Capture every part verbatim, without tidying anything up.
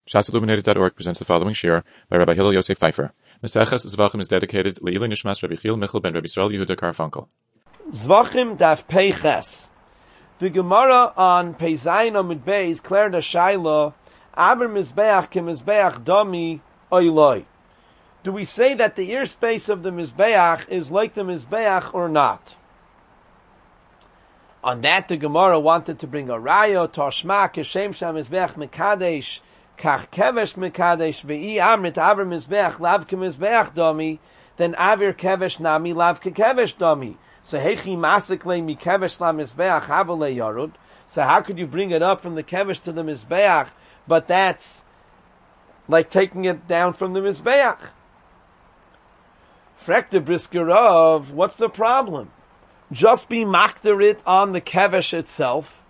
Shas Illuminated dot org presents the following shir by Rabbi Hillel Yosef Pfeiffer. Maseches Zvachim is dedicated Le'ilui Nishmas Rabbi Chil Michal ben Rabbi Yisrael Yehuda Karfunkel. Zvachim daf Peiches. The Gemara on Peizayin Amud Beis cleared a shaila. Aber Mizbeach ke Mizbeach Dami Oiloi. Do we say that the ear space of the Mizbeach is like the Mizbeach or not? On that, the Gemara wanted to bring a raya, Toshma, Keshem Sham Mizbeach Mekadesh, Kach Kevesh Mekadesh, Ve'i Amrit Aver Mizbeach, Lav Ke Mizbeach Dami, then Avir Kevesh Nami, Lav Ke Kevesh Dami. So Hechi Masik Le Mi Kevesh La Mizbeach, Havale Yarud. So how could you bring it up from the Kevesh to the Mizbeach, but that's like taking it down from the Mizbeach? Frekte Briskerov, what's the problem? Just be makter it on the kevesh itself.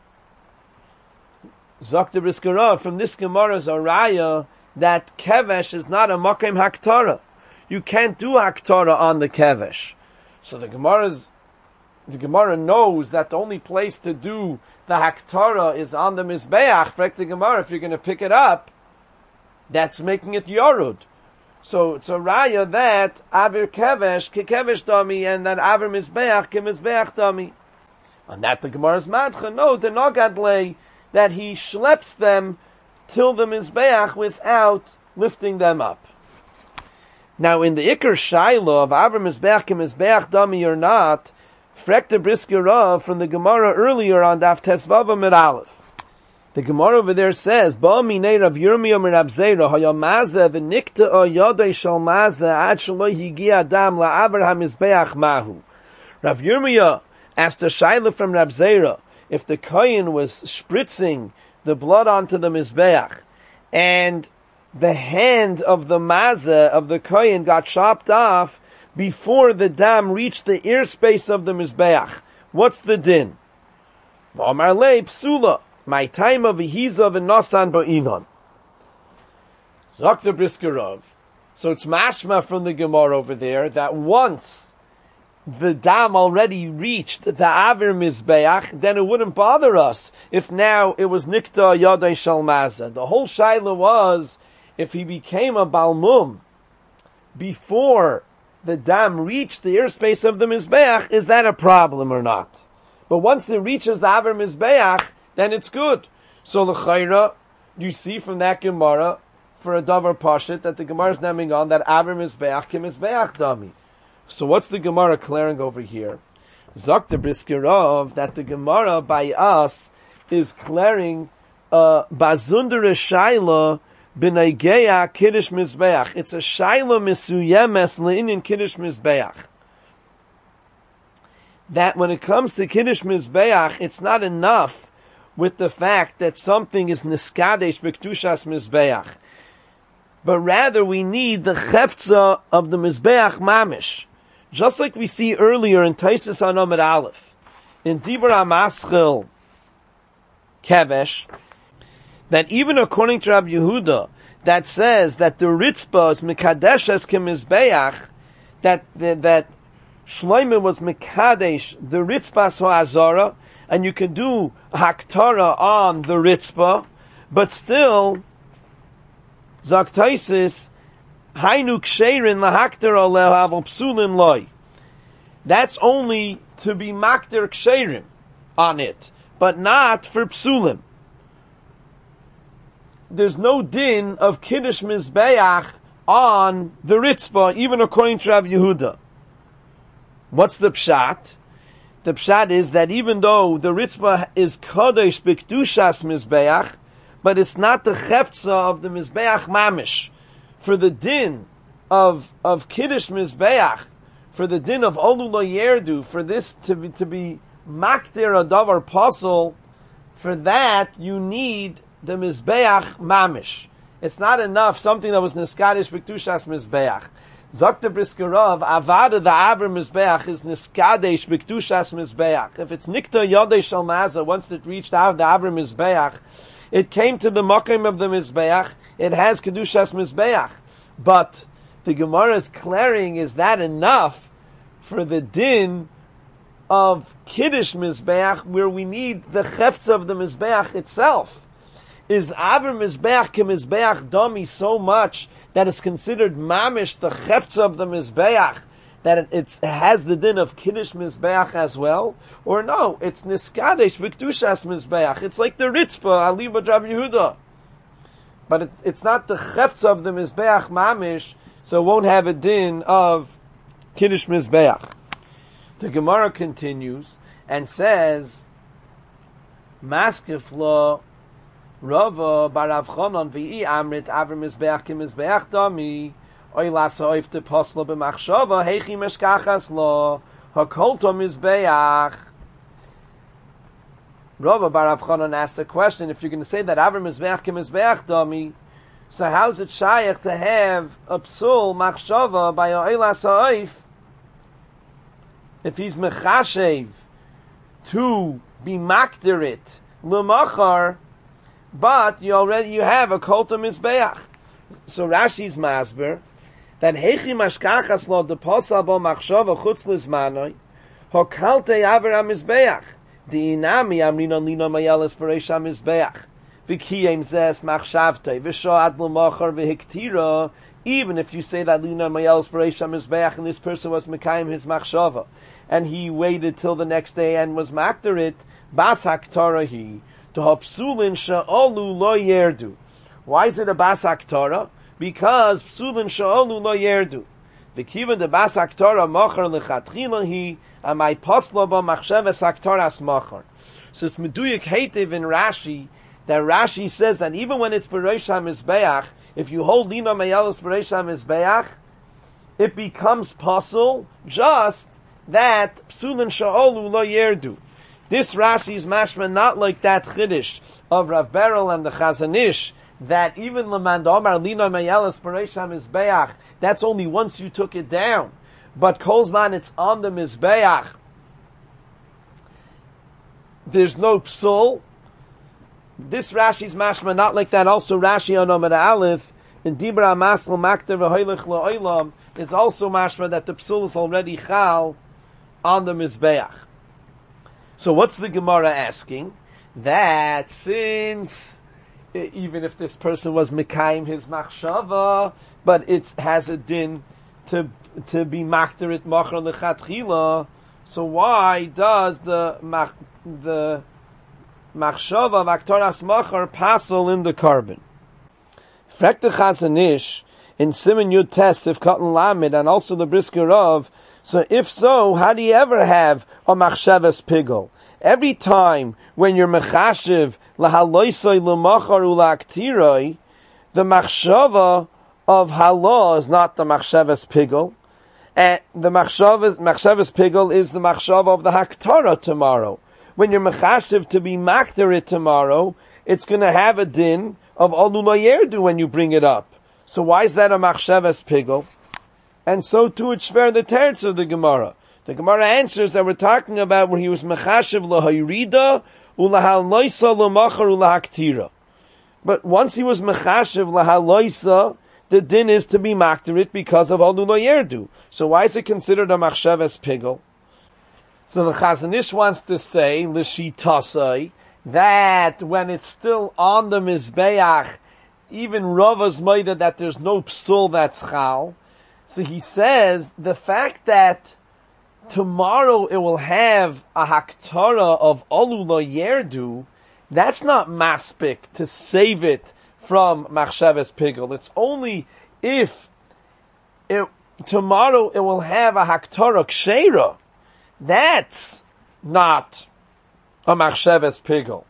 Zakta Briskerov, from this Gemara's araya, that kevesh is not a makim haktara. You can't do haktara on the kevesh. So the Gemara's, the Gemara knows that the only place to do the haktara is on the mizbeach. Frek the Gemara, if you're going to pick it up, that's making it yorud. So it's a raya that Avir Kevesh ke Kevesh Dami and that Avir Mizbeach ke Mizbeach Dami. And that the Gemara's Madcha, no, the Nogadle, that he schleps them till the Mizbeach without lifting them up. Now in the Iker Shaila of Avir Mizbeach ke Mizbeach Dami or not, Frekta Briskerov from the Gemara earlier on Daf Tesvava Mit Aleph. The Gemara over there says, Ba minei Rav Yirmiyah min Rav Zera hayamaze v'nikta o yodei shal maze ad shelo higi adam la'aver hamizbeach mahu. Rav Yirmiyah asked a shaila from Rav Zera if the kohen was spritzing the blood onto the mizbeach and the hand of the maze of the kohen got chopped off before the dam reached the ear space of the mizbeach. What's the din? V'amar lei psula. My time of Yehiza v'Nosan ba'inon. Zakta Briskerov. So it's mashma from the Gemara over there that once the dam already reached the Avir Mizbeach, then it wouldn't bother us if now it was Nikta Yadai Shalmaza. The whole shaila was if he became a Balmum before the dam reached the airspace of the Mizbeach, is that a problem or not? But once it reaches the Avir Mizbeach, then it's good. So l'chayra, you see from that Gemara, for a davar pashit, that the Gemara is naming on that Avir Mizbeach ke Mizbeach Dami. So what's the Gemara clearing over here? Zakta Briskerov, that the Gemara by us is clearing uh, Bazundere Shaila b'neigeya Kiddush Mizbeach. It's a Shaila Misuyemes le'inin Kiddush Mizbeach. That when it comes to Kiddush Mizbeach, it's not enough with the fact that something is niskadesh b'ktushas mizbeach, but rather we need the cheftza of the mizbeach mamish, just like we see earlier in Taisus Anomid Aleph, in Dibur HaMaschil Kevesh, that even according to Rabbi Yehuda, that says that the ritzpah is mikadeshes ke mizbeach, that that, that Shloimeh was mikadesh the ritzpah so azara, and you can do haktara on the ritzpah, but still, Zaktaisis, hainu ksherin lahaktara lehavel psulin loy. That's only to be makter ksherim on it, but not for psulim. There's no din of kiddush mizbeach on the ritzpah, even according to Rav Yehuda. What's the pshat? The pshat is that even though the ritzvah is kodesh b'kdushas mizbeach, but it's not the cheftza of the mizbeach mamish. For the din of of kiddush mizbeach, for the din of olu lo yerdu, for this to be to be maktir a davar pasul, for that you need the mizbeach mamish. It's not enough something that was niskadish b'kdushas mizbeach. Zakta Briskerov, Avada the Avir Mizbeach is Niskadesh B'Ktushas Mizbeach. If it's Nikta Yodei Shalmaza, once it reached out the Avir Mizbeach, it came to the Mokim of the Mizbeach, it has Kedushas Mizbeach. But the Gemara is clearing, is that enough for the din of Kiddush Mizbeach, where we need the Chefts of the Mizbeach itself? is Aver Mizbeach ke Mizbeach Dami so much that it's considered mamish, the chefts of the Mizbeach, that it, it's, it has the din of Kiddush Mizbeach as well? Or no, it's Niskadesh V'Kedushas Mizbeach. It's like the Ritzpah, Aliba Rav Yehuda. But it, it's not the chefts of the Mizbeach mamish, so it won't have a din of Kiddush Mizbeach. The Gemara continues and says, Maskef lo Rava barav Chonon v'i amrit aver Mizbeach ki Mizbeach dami oy lasoif de posla b'machshava heichi meshkachas lo hakolto Mizbeach. Rava barav Chonon asked the question, if you're going to say that aver Mizbeach ki Mizbeach dami, so how's it shaykh to have a psul machshava by oy lasoif if he's mechashev to be makderit l'machar, but you already you have a kolta mizbeach. So Rashi's masber that heichi mashkachas lo de posal bo machshava chutz lizmanoi hokalte aver hamizbeach diinami amrinon lino mayeles bereish hamizbeach v'kiyem zes machshavtei v'shoad l'machar v'hiktira. Even if you say that lino mayeles bereish hamizbeach and this person was mekayim his machshava and he waited till the next day and was makderit, bas haktarahi to hapsulin sha'olu lo yerdu. Why is it a bas haktara? Because psulin sha'olu lo yerdu. V'kivan de bas haktara machar lechatchilahi amai poslo ba machsheves haktaras machar. So it's meduyik heitev in Rashi that Rashi says that even when it's bereish hamizbeach, if you hold lina mayelis bereish hamizbeach, it becomes possible just that psulin sha'olu lo yerdu. This Rashi is mashma not like that chiddush of Rav Berel and the Chazon Ish, that even Lamand Omar Lino Mayelis Bereish HaMizbeach, that's only once you took it down. But Kolzman, it's on the Mizbeach. There's no psul. This Rashi is mashma not like that. Also Rashi on Omar Aleph, in Dibra Masl Makter V'Hoylech Lo'olam, is also mashma that the psul is already chal on the Mizbeach. So what's the Gemara asking? That since, even if this person was Mekayim his machshava, but it has a din to to be makderit machar lechatchila, so why does the mach, the machshava vaktoras machar passel in the carbon? Frek the Chazon Ish in Siman Yud Tes if Katan Lamed and also the Brisker of. So if so, how do you ever have a machshavas pigel? Every time when you're mechashiv lahaloisoi l'machar ulaktiroi, the machshava of halah is not the machshavas pigel, and the machshavas machshavas pigel is the machshava of the haktara tomorrow. When you're mechashiv to be makderit tomorrow, it's going to have a din of alu lo yerdu when you bring it up. So why is that a machshavas pigel? And so too it's shver the teretz of the Gemara. The Gemara answers that we're talking about where he was mechashiv lahayrida ulahaloisa lamachar ulahaktira. But once he was mechashiv lahaloisa, the din is to be makderit because of alu lo yerdu. So why is it considered a machshavas pigel? So the Chazon Ish wants to say l'shitasai that when it's still on the mizbeach, even Rava's maida that there's no psul that's chal. So he says the fact that tomorrow it will have a haktara of alu lo yerdu, that's not maspik to save it from machshavas pigel. It's only if it, tomorrow it will have a haktara ksheira. That's not a machshavas pigel.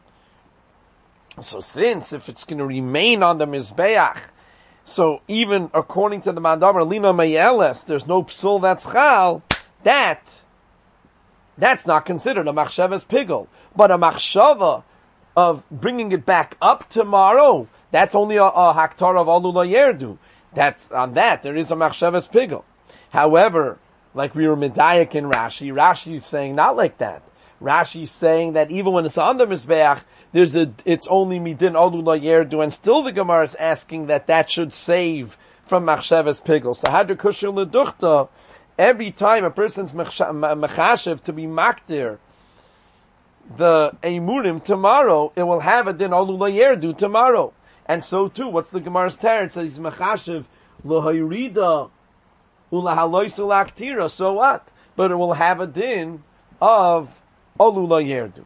So since if it's going to remain on the mizbeach, so even according to the Mandabar Lina Mayeles, there's no psul that's chal, that, that's not considered a machshavas pigel. But a machshava of bringing it back up tomorrow, that's only a, a haktar of alu lo yerdu. That's, on that, there is a machshavas pigel. However, like we were medayak in Rashi, Rashi is saying not like that. Rashi is saying that even when it's on the mizbeach, there's a, it's only midin alu lo yerdu, and still the Gemara is asking that that should save from machshavas pigel. So hadr kusher leduchta, every time a person's mechashev to be makdir the Emurim tomorrow, it will have a din Olu Layerdu tomorrow. And so too, what's the Gemara's teretz? It says, Mechashiv L'Hayrida Ulahaloisu L'Aktira. So what? But it will have a din of Olu Layerdu.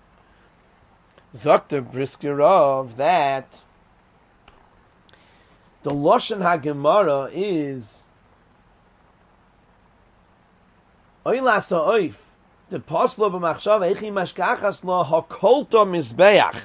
Zakta Briskerov that the Lashon HaGemara is Oilas Ha'oif the Paslo b'machshava Eichi Mashkachas Lo Hakolto Mizbeach.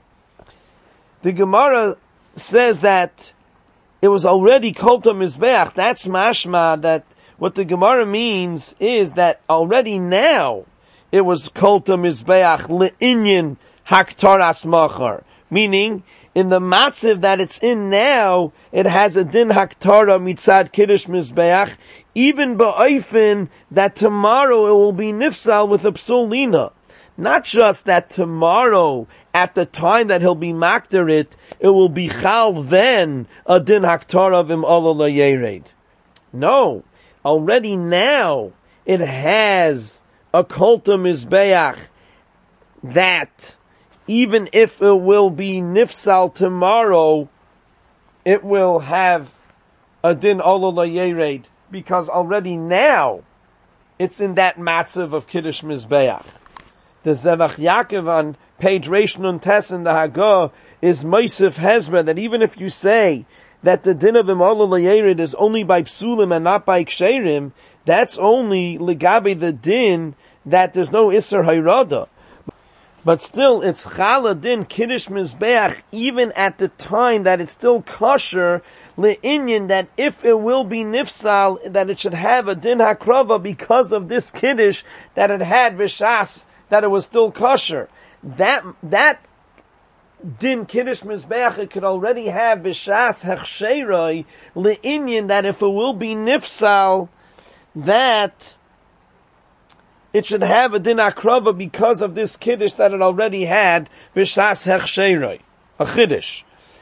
The Gemara says that it was already Kolto Mizbeach. That's mashma that what the Gemara means is that already now it was Kolto Mizbeach Le'inyin Haktaras Machar. Meaning, in the matziv that it's in now, it has a din haktara mitzad kiddush mizbeach, even ba'oifin that tomorrow it will be nifsal with a psolina. Not just that tomorrow, at the time that he'll be makter it, it will be chal then a din haktara v'im ola layered. No, already now it has a kolta mizbeach that even if it will be nifsal tomorrow, it will have a din ola layered, because already now it's in that matziv of Kiddush Mizbeach. The Zevach Yaakov on page Reish Nun Tes in the Hagah is Moisef Hezber, that even if you say that the din of ola layered is only by psulim and not by ksherim, that's only legabe the din that there's no Isser Hayrada. But still, it's chala din kiddush mizbeach, even at the time that it's still kosher, le'inyan, that if it will be nifsal, that it should have a din hakrava because of this kiddush that it had v'shas, that it was still kosher. That, that din kiddush mizbeach, it could already have v'shas hechsheroi, le'inyan, that if it will be nifsal, that it should have a din akrava because of this kiddush that it already had, v'shas hechsheroi, a kiddush.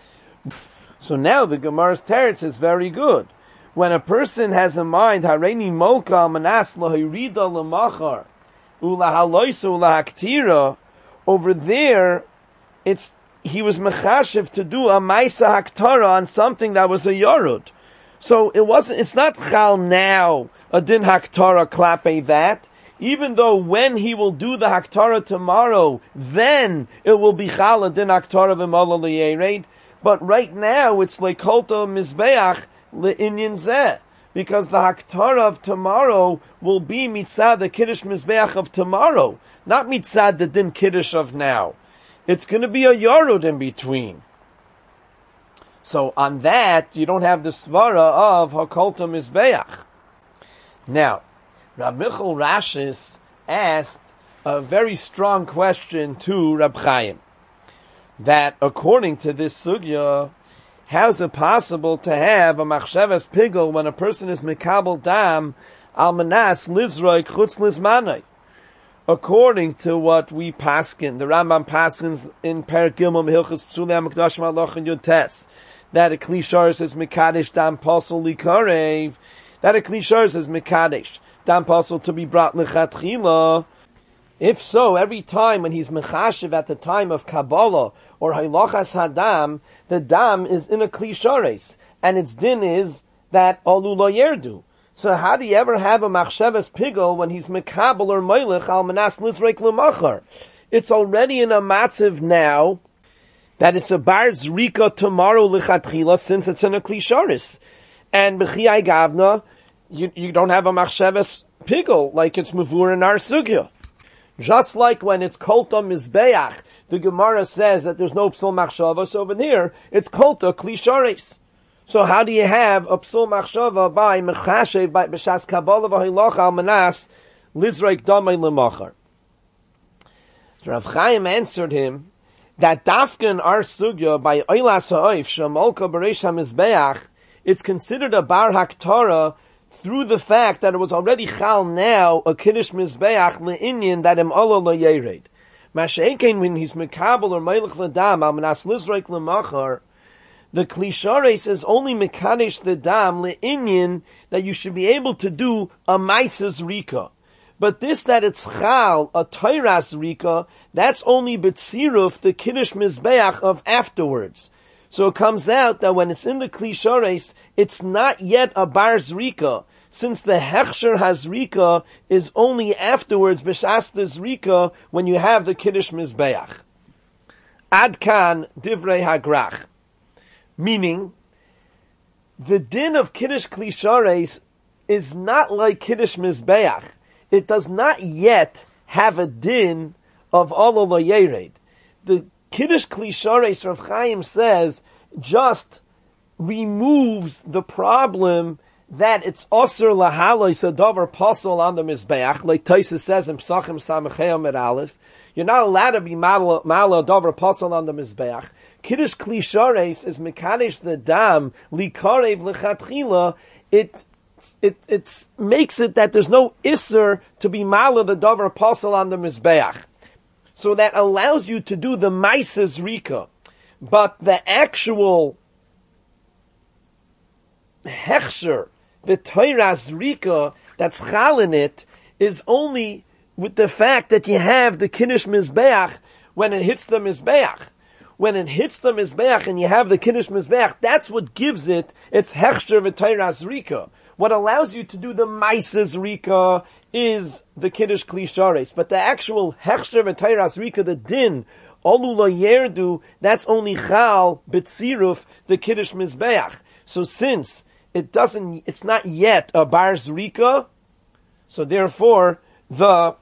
So now the Gemara's teretz is very good. When a person has in mind, hareini molka manas lahayrida lemachar ulahaloisu ulahaktira, over there, it's he was mechashiv to do a maisa haktara on something that was a yorud. So it wasn't. It's not chal now a din haktara klape that. Even though when he will do the Haktara tomorrow, then it will be Chala Din Haktara V'Mola L'Yered. But right now, it's Lekolta Mizbeach L'Inyan Zeh. Because the Haktara of tomorrow will be Mitzad the Kiddush Mizbeach of tomorrow. Not Mitzad the Din Kiddush of now. It's going to be a Yorud in between. So on that, you don't have the Svara of Hakolta Mizbeach. Now, Rab Michal Rashis asked a very strong question to Rab Chaim, that according to this sugya, how is it possible to have a machshavas pigel when a person is mikabel dam al manas lizroi chutz lizmanai? According to what we paskin, the Rambam paskins in Perek Gimel Hilchos Psulei HaMikdash Malach and Yud Tes, that a klishar says mikadesh dam posel likarev, that a klishar says mikadesh dam pasal to be brought lechatchila. If so, every time when he's mechashiv at the time of Kabbalah or Hailachas Hadam, the dam is in a klishares, and its din is that Olu Lo Yerdu. So how do you ever have a machshavas pigel when he's mekabel or meilech al manas lizreik lemachar? It's already in a matziv now that it's a bar zrika tomorrow lechatchila, since it's in a klishares, and b'chiyai gavna, You, you don't have a machshavas pigel like it's mavur in our sugya. Just like when it's kolta mizbeach, the Gemara says that there's no psul machshavas over here, it's kolta klishares. So how do you have a psul machshava by mechashev, by b'shas kabbalah v'hilach al manas lizreik damei lemachar? So Rav Chaim answered him that dafka in our sugya by oilas ha'oif shamolka b'reish ha'mizbeach, it's considered a bar haktara through the fact that it was already chal now a kiddush mizbeach le'inyan that im ola layered. Masha'ekein when he's mekabel or meilech l'dam al manas lizreik lemachar, the klishares is only mekadesh the dam le'inyan that you should be able to do a maisas rika. But this that it's chal, a Teiras Rika, that's only B'tziruf, the Kiddush Mizbeach of afterwards. So it comes out that when it's in the Kli Shareis, it's not yet a Bar Zrika, since the Hechsher Hazrika is only afterwards, B'shas the Zrika, when you have the Kiddush Mizbeach. Adkan Divrei Hagrach. Meaning, the din of Kiddush Kli Shareis is not like Kiddush Mizbeach. It does not yet have a din of Olo Lo Yered. The Kiddush Kli Shareis, Rav Chaim says, just removes the problem that it's Osir Lahalois, a Dover Posel on the Mizbeach, like Taisa says in Psachim Samachayim at Aleph. You're not allowed to be Mala Dover Posel on the Mizbeach. Kiddush Kli Shareis is Mekadesh the Dam, Likarev Lechatchila. It It it makes it that there's no isser to be mala the davar apostle on the mizbeach, so that allows you to do the maises rika, but the actual hechsher, the teiras rika that's chal in it, is only with the fact that you have the kiddush mizbeach when it hits the mizbeach. When it hits the mizbeach and you have the kiddush mizbeach, that's what gives it its hechsher v'teiras rika. What allows you to do the Maises Rika is the Kiddush Kli Shareis. But the actual Hechsher V'Teiras Rika, the Din, Olu Lo Yerdu, that's only Chal B'Tziruf, the Kiddush Mizbeach. So since it doesn't, it's not yet a Bar Zrika, so therefore the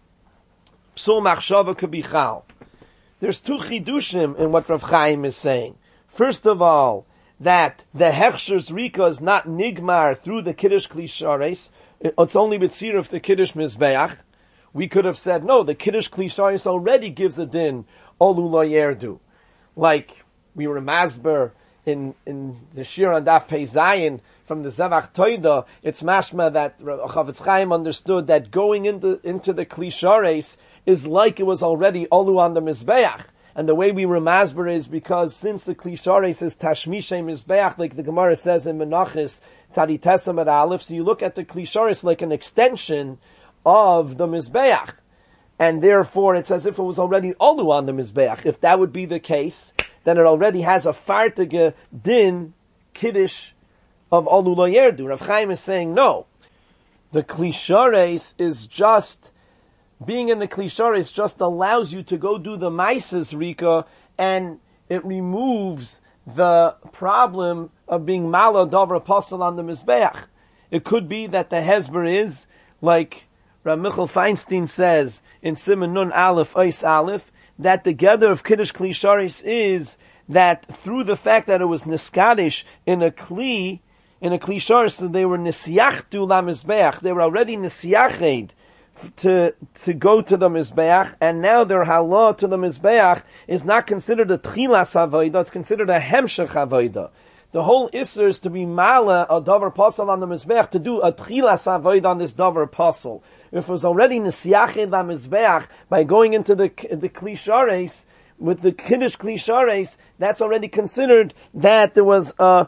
Psul Machshava could be Chal. There's two Chidushim in what Rav Chaim is saying. First of all, that the Hechsher's Rika is not Nigmar through the Kiddush Kli Shareis. It's only B'tziruf the Kiddush Mizbeach. We could have said, no, the Kiddush Kli Shareis already gives the din, Olu Lo Yerdu. Like we were Masber in, in the Shir on Daf Pei Zayin from the Zevach Toida, it's mashma that Chavetz Chaim understood that going into, into the Kli Shareis is like it was already Olu on the Mizbeach. And the way we remasber is because since the Kli Shareis is Tashmishay Mizbeach, like the Gemara says in Menachis, Tzadi Tesam at Aleph, so you look at the Kli Shareis like an extension of the Mizbeach. And therefore it's as if it was already Olu on the Mizbeach. If that would be the case, then it already has a Fartige Din Kiddush of Olu Lo Yerdu. Rav Chaim is saying no. The Kli Shareis is just being in the Kli Shareis just allows you to go do the Maises Rika, and it removes the problem of being Mala Dover Apostle on the Mizbeach. It could be that the Hezber is, like Rav Michal Feinstein says in Siman Nun Aleph Ois Aleph, that the gather of Kiddush Kli Shareis is that through the fact that it was Niskadish in a Kli, in a Kli Shareis, so they were Nisyachtu La Mizbeach, they were already Nisyached, to to go to the Mizbeach, and now their halah to the Mizbeach is not considered a Tchilas Havodah, it's considered a Hemshech Havodah. The whole Isser is to be Mala, a Dover Posel on the Mizbeach, to do a Tchilas Havodah on this Dover Posel. If it was already Nisyached La Mizbeach, by going into the the Kli Shareis, with the Kiddush Kli Shareis, that's already considered that there was a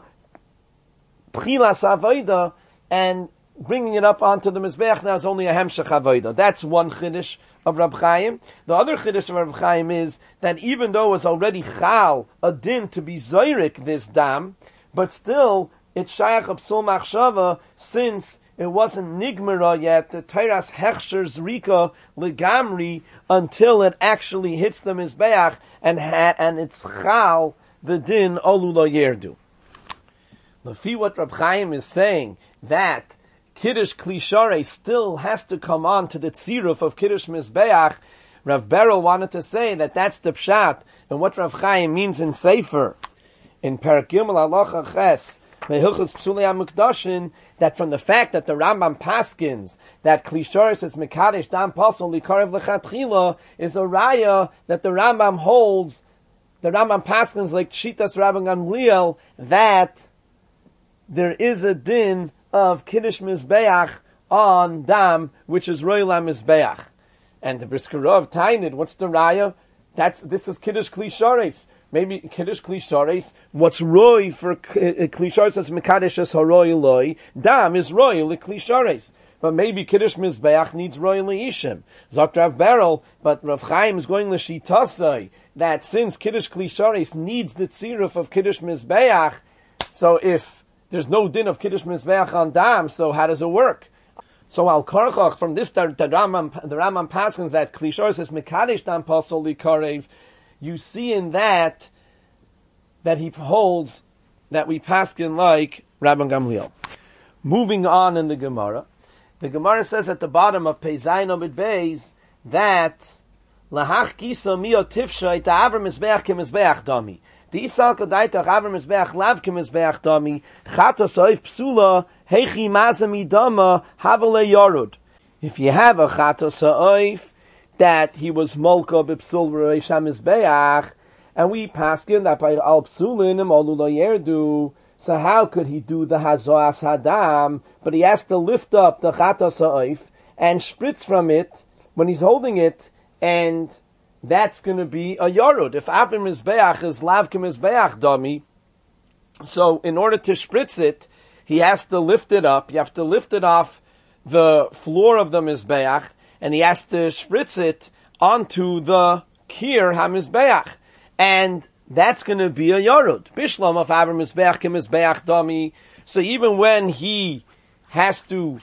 Tchilas Havodah, and bringing it up onto the Mizbeach now is only a Hemshech Havodah. That's one Chiddush of Rab Chaim. The other Chiddush of Rab Chaim is that even though it was already Chal, a din to be Zoyrik this dam, but still it's Shayach of Psul Machshava, since it wasn't Nigmara yet, the Teiras Hechsher's Rika Legamri, until it actually hits the Mizbeach, and ha- and it's Chal, the din Olu Lo Yerdu. Lefi what Rab Chaim is saying, that Kiddush Kli Shareis still has to come on to the tziruf of Kiddush Mizbeach. Rav Berel wanted to say that that's the pshat, and what Rav Chaim means in Sefer, in Perek Gimel Halacha Ches, Mehilchos Psulei HaMukdashin, that from the fact that the Rambam paskins, that Kli Shareis is Mekadesh Dam Pasol Likarev Lechatchila, is a raya that the Rambam holds, the Rambam paskins like Shitas Rabban Gamliel, that there is a din of Kiddush Mizbeach on Dam, which is Royal Mizbeach. And the Briskerov Tainid, what's the Raya? That's, this is Kiddush Kli Shareis. Maybe Kiddush Kli Shareis, what's Roy for Kli Shareis as Mekadesh as Haroy Loi, Dam is Roy Kli Shareis. but maybe Kiddush Mizbeach needs Royal Ishim. Zok Rav Beryl, but Rav Chaim is going l'shitasai that since Kiddush Klisharis needs the tziruf of Kiddush Mizbeach, so if there's no din of Kiddush Mizbeach on Dam, so how does it work? So Al Karchach, from this, the, the Rambam, the Rambam paskins that Klisharis is Mekadesh Dam Pasol Likarev, you see in that, that he holds that we paskin like Rabban Gamliel. Moving on in the Gemara, the Gemara says at the bottom of Pei Zayin Amid Beis that Lahach Kisa Mio Tifshay Ta'avr Mizbeach Ke Mizbeach Dami. The Isal Kadai Ta'avr Mizbeach Lav Ke Mizbeach Dami Chata Soif Psula Heichi Mazami Dama Havale Yorud. If you have a Chata Soif that he was Molka B'Psul V'Reish HaMizbeach, and we paskin that by Al Psulin and Olu Lo Yerdu, so how could he do the Hazoas Hadam? But he has to lift up the Chata Sa'if and spritz from it when he's holding it, and that's going to be a Yorud. If Avim Mizbeach is Lav Ke Mizbeach Dami, so in order to spritz it, he has to lift it up. You have to lift it off the floor of the Mizbeach, and he has to spritz it onto the Kir HaMizbeach. And that's going to be a Yorud. Bishlam of Avram Mizbeach Ke Mizbeach Dami. So even when he has to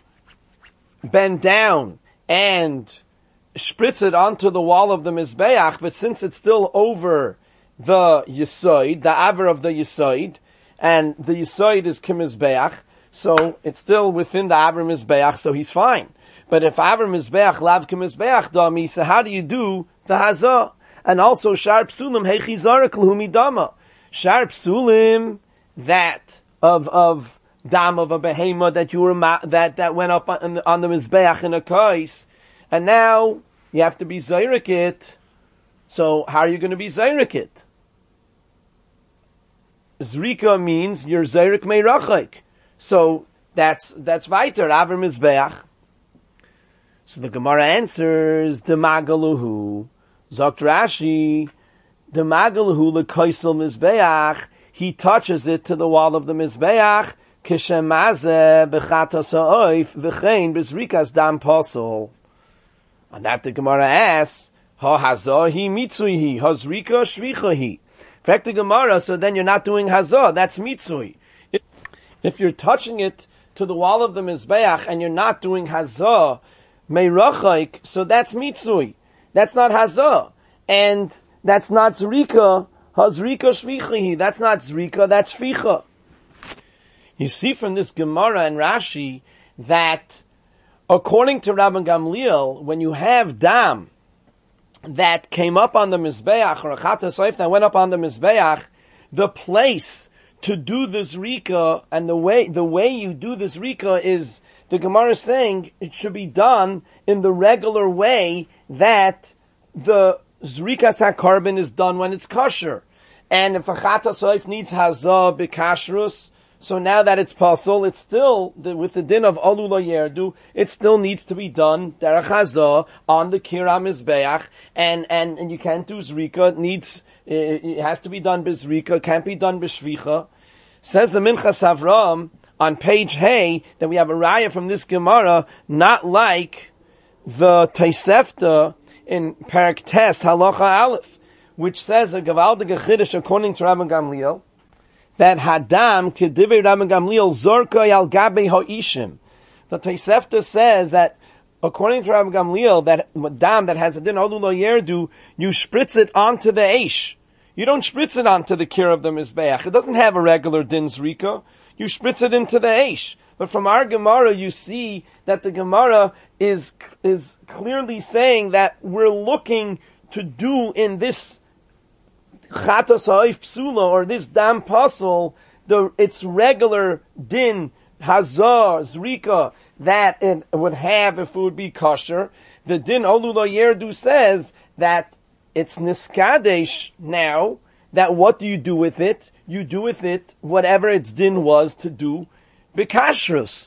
bend down and spritz it onto the wall of the Mizbeach, but since it's still over the Yisoid, the Aver of the Yisoid, and the Yisoid is Ke Mizbeach, so it's still within the Avram Mizbeach, so he's fine. But if Avram Mizbeach Lav Ke Mizbeach Dami, so how do you do the Hazah? And also, Shar Psulim, Heichi Zarak L'humi Dama. Shar Psulim, that of, of Dam of a Behema that you were, ma- that, that went up on the, on the Mizbeach in a Kais. And now, you have to be Zayrikit. So, how are you going to be Zayrikit? Zrika means you're Zayrik Meirachik. So, that's, that's weiter, Aver Mizbeach. So the Gemara answers, Demagaluhu. Zokt Rashi, the Magalahu lekoisel Mizbeach, he touches it to the wall of the Mizbeach, kishemazeh bechata sa'oif, v'chein bezrikas dam posel. And that the Gemara asks, ha hazah hi mitzuihi, hazrika shrichahi. In fact, the Gemara, so then you're not doing hazah, that's mitzui. If, if you're touching it to the wall of the Mizbeach and you're not doing hazah, meirachaik, so that's mitzui. That's not Hazah. And that's not Zrika. Hazrika Shvichahi. That's not Zrika, that's Shvicha. You see from this Gemara and Rashi that according to Rabban Gamliel, when you have Dam that came up on the Mizbeach, or a Chata Saif that went up on the Mizbeach, the place to do the Zrika and the way, the way you do the Zrika is, the Gemara is saying it should be done in the regular way that the Zrikas HaKarbon is done when it's kosher. And if a Chata Soif needs Hazah B'Kashrus, so now that it's Pasol, it's still, the, with the din of Olu Lo Yerdu, it still needs to be done, Derech Hazah, on the Kir HaMizbeach, and, and, and you can't do Zrika, it needs, it, it has to be done B'Zrika, can't be done B'Shvicha. Says the Minchas Avram, on page Hey, that we have a raya from this Gemara, not like the Tosefta in Parak Tes Halacha Aleph, which says a Gavaldige Chiddush according to Rabban Gamliel, that Hadam Kedivei Rabban Gamliel Zorka Yal Gabe Ha'ishim. The Tosefta says that according to Rabban Gamliel, that Dam that has a din Olu Lo Yerdu, you spritz it onto the Eish. You don't spritz it onto the Kir of the Mizbeach. It doesn't have a regular din Zrika. You spritz it into the Eish. But from our Gemara, you see that the Gemara is is clearly saying that we're looking to do in this Chata Sa'if Psula, or this Dam Pasol, the its regular din, Hazah, Zrika, that it would have if it would be kosher. The din Olu Lo Yerdu says that it's Niskadesh now, that what do you do with it? You do with it whatever its din was to do B'Kashrus.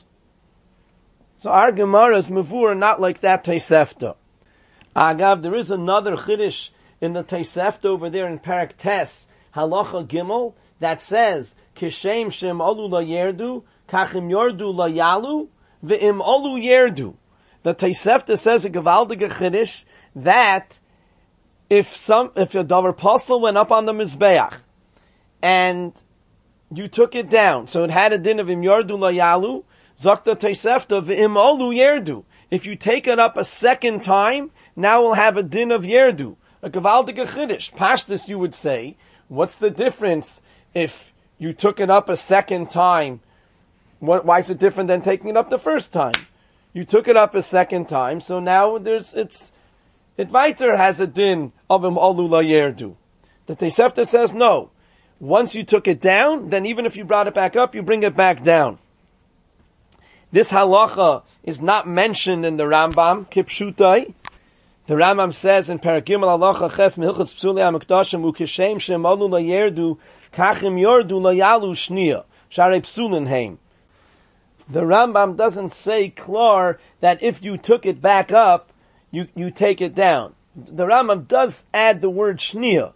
So our Gemara's Mavur are not like that Tosefta. Agav, there is another Chiddush in the Tosefta over there in Parak Tes, Halacha Gimel, that says, Kishem Shem Olu La Yerdu, Kachim Yordu La Yalu, ve'im olu yerdu. The Tosefta says a Gevaldige Chiddush that if some if a davar pasel went up on the mizbeach and you took it down, so it had a din of im yardu layalu, zakta Tosefta ve'im olu yerdu. If you take it up a second time, now we'll have a din of yerdu, a Gevaldige Chiddush. Pashtus, you would say, what's the difference if you took it up a second time? What, why is it different than taking it up the first time? You took it up a second time, so now there's it's it weiter has a din of im olu la yerdu. The Tosefta says no. Once you took it down, then even if you brought it back up, you bring it back down. This halacha is not mentioned in the Rambam kipshutai. The Rambam says in Paragim al halacha ches mehilchos psuli hamikdashim ukishem shem olu la yerdu kachim yordu la yalu shnia sharei psulin heim. The Rambam doesn't say klar that if you took it back up, you, you take it down. The Rambam does add the word shnia.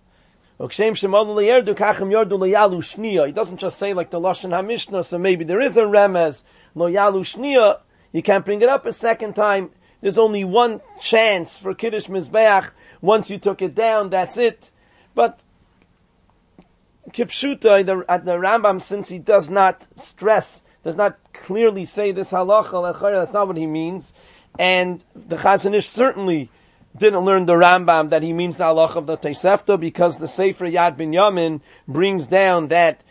He doesn't just say like the Lashon HaMishnah, so maybe there is a remez, lo yalu shnia, you can't bring it up a second time. There's only one chance for Kiddush Mizbeach. Once you took it down, that's it. But Kipshuta, the, at the Rambam, since he does not stress, does not clearly say this halacha, that's not what he means. And the Chazon Ish certainly didn't learn the Rambam that he means the halacha of the Tosefta, because the Sefer Yad Binyamin brings down that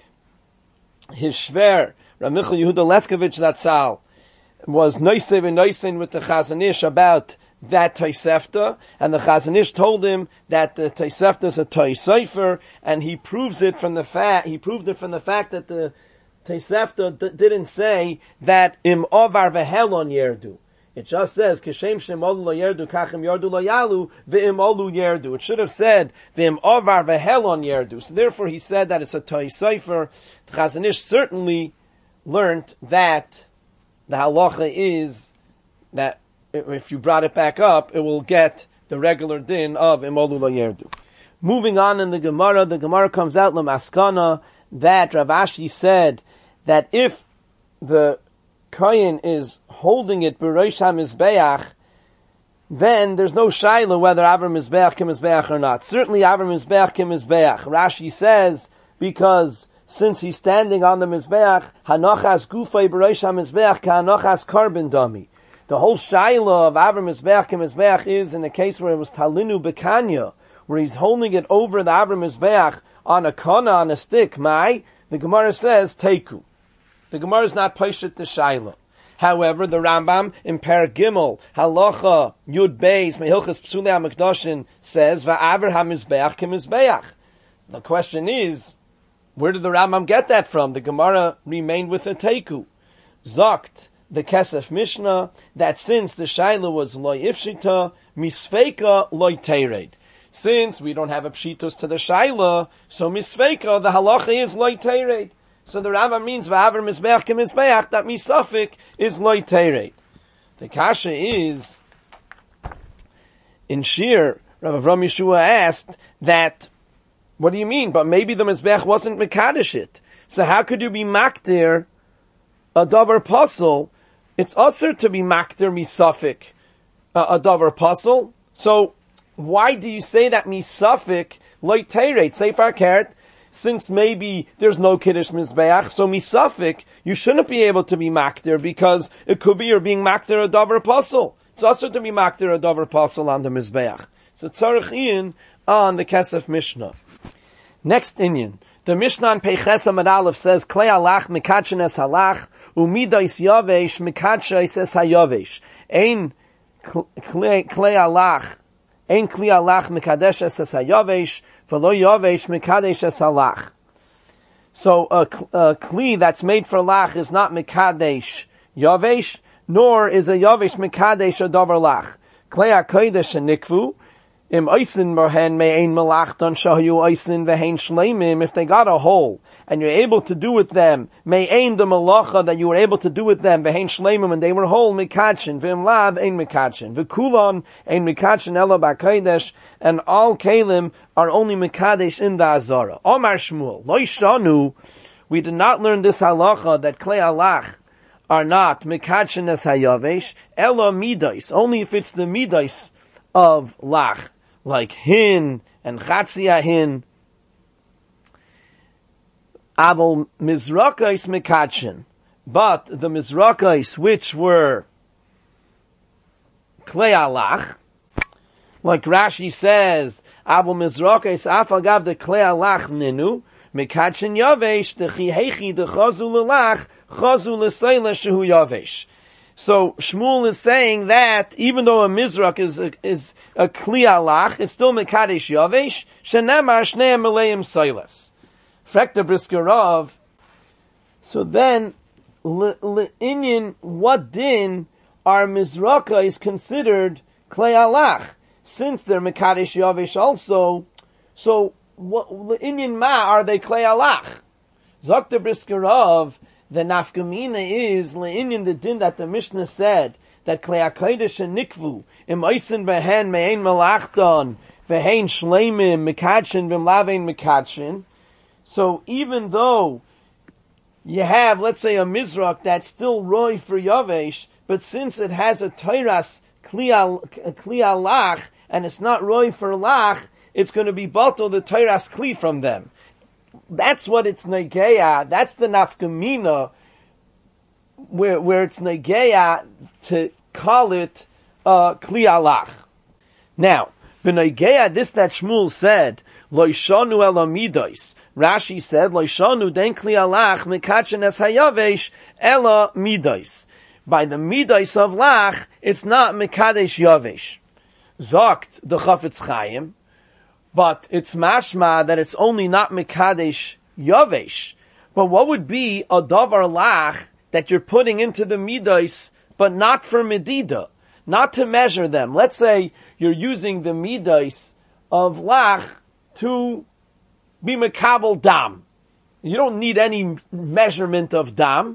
his shver, Ramichel Yehuda Lefkovich Zatzal, was noisev and noisein with the Chazon Ish about that Tosefta, and the Chazon Ish told him that the Tosefta is a Toseifer, and he proves it from the fact, he proved it from the fact that the Tosefta d- didn't say that im ovar vehelon yerdu. It just says kishem shem olu lo yerdu kachem yardu lo yalu ve'im olu yerdu. It should have said ve'im ovar vehelon yerdu. So therefore, he said that it's a Toseifer. The Chazon Ish certainly learned that the halacha is that if you brought it back up, it will get the regular din of im olu lo yerdu. Moving on in the Gemara, the Gemara comes out lemaskana that Rav Ashi said that if the kohen is holding it b'rosh hamizbeach, then there's no shaila whether Avram Mizbeach kim Mizbeach or not. Certainly Avram Mizbeach kim Mizbeach. Rashi says because since he's standing on the Mizbeach, hanochas gufay b'rosh hamizbeach ka'anochas karbon dami. The whole shaila of Avram Mizbeach kim Mizbeach is in the case where it was talinu bekanya, where he's holding it over the Avram Mizbeach on a kana, on a stick. My, the Gemara says teku. The Gemara is not paishet the shaila. However, the Rambam in Perek Gimel halacha Yud Beis mehilchos psulei hamikdashin says va'aver hamizbeach kemizbeach. So the question is, where did the Rambam get that from? The Gemara remained with a teku. Zokt the Kesef Mishnah that since the shaila was loy ifshita misfeika loy tered. Since we don't have a pshitus to the shaila, so misfeika the halacha is loy tered. So the Rambam means v'aver mizbeach kemizbeach, that misafik is loy tered. The kasha is in Shir. Rav Avram Yeshua asked that, what do you mean? But maybe the mizbeach wasn't mekadesh it. So how could you be makdir a davar pasel? It's usher to be makdir misafik uh, a davar pasel. So why do you say that misafik loy tered? Sefer Keret. Since maybe there's no Kiddush Mizbeach, so misafik, you shouldn't be able to be makdir, because it could be you're being makdir a davar pasel. It's also to be makdir a davar pasel on the Mizbeach. So tzarech in on the Kesef Mishnah. Next inyan. The Mishnah on Peiches Amud Aleph says, Klei alach mekadshen es halach, u'midas yavesh mekadshes es hayavesh. Ein klei alach, ein klei alach mekadesh es es hayavesh, v'lo yavesh mekadesh es halach. So a, a kli that's made for lach is not mekadesh yavesh, nor is a yavesh mekadesh a davar lach. Klei hakodesh nikvu, Im oisin mohen me'ein melachton shahayu oisin ve'hein shleimim. If they got a hole and you're able to do with them me'ein the malacha that you were able to do with them ve'hein shleimim, and they were whole mikadshin ve'im lav ein mikadshin ve'kulon ein mikadshin ela ba'kodesh, and all kalim are only mikadesh in the azara. Omar Shmuel lo ishtanu. We did not learn this halacha that klei alach are not mekadshin es hayavesh, elo midos, only if it's the midos of lach, like hin and chatzia hin. Aval mizrakos mekadshin, but the mizrakos which were klei alach, like Rashi says, Aval mizrakos afagav de klei alach ninu, mekadshin yavesh dechi hechi dechazu lelach chazu leseila shehu yavesh. So Shmuel is saying that even though a mizrak is a, is a kli alach, it's still mekadesh yavesh. Shenemar shneim meleim seilas. Frekta briskerov. So then, le'inyan what din our mizraka is considered klei alach, since they're mekadesh yavesh also. So what le'inyan ma are they klei alach? Zakta briskerov. The nafkamina is le'inyan the din that the Mishnah said that klei hakodesh and nikvu im oisen behen me'ein melachton ve'hein shleimim mekadshin v'mlavein mekadshin. So even though you have, let's say, a mizrak that's still roy for yavesh, but since it has a teiras kli alach and it's not roy for lach, it's going to be batel the teiras kli from them. That's what it's negeya. That's the nafkamina where where it's negeya to call it uh, kli alach. Now, b'negeya, this that Shmuel said, lo yishanu ela midos. Rashi said, lo yishanu den kli alach mekadshin es hayavesh ela midos. By the midos of lach, it's not mekadesh yavesh. Zokt the Chafetz Chaim. But it's mashma that it's only not mekadesh yavesh. But what would be a davar lach that you're putting into the midos, but not for medida, not to measure them? Let's say you're using the midos of lach to be mekabel dam. You don't need any measurement of dam.